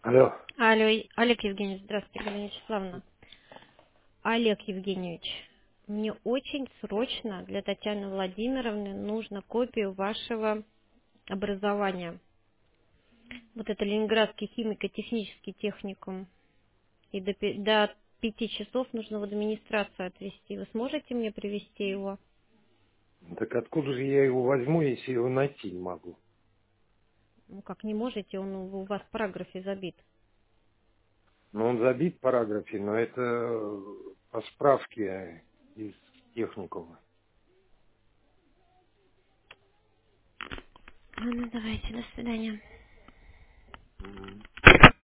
Алло. Алло, Олег Евгеньевич, здравствуйте, Галина Вячеславовна. Олег Евгеньевич, мне очень срочно для Татьяны Владимировны нужна копия вашего образования. Вот это Ленинградский химико-технический техникум. И до 5 часов нужно в администрацию отвезти. Вы сможете мне привезти его? Так откуда же я его возьму, если его найти не могу? Ну как не можете, он у вас в параграфе забит. Ну, он забит в параграфе, но это по справке из техникума. Ну, давайте, до свидания. Мгм.